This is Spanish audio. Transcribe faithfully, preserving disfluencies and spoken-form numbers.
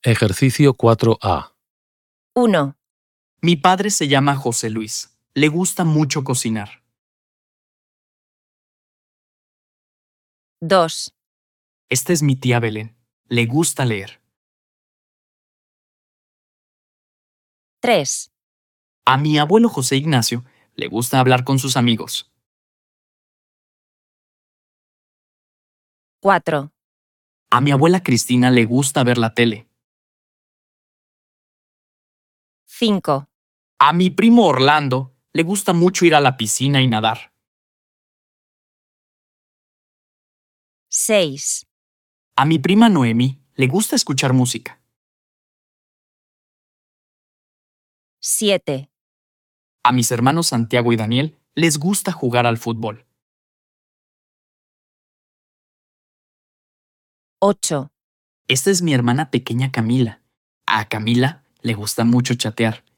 Ejercicio cuatro A. uno, Mi padre se llama José Luis. Le gusta mucho cocinar. dos, Esta es mi tía Belén. Le gusta leer. tres, A mi abuelo José Ignacio le gusta hablar con sus amigos. cuatro, A mi abuela Cristina le gusta ver la tele. cinco, A mi primo Orlando le gusta mucho ir a la piscina y nadar. seis, A mi prima Noemi le gusta escuchar música. siete, A mis hermanos Santiago y Daniel les gusta jugar al fútbol. ocho, Esta es mi hermana pequeña Camila. A Camila le gusta mucho chatear.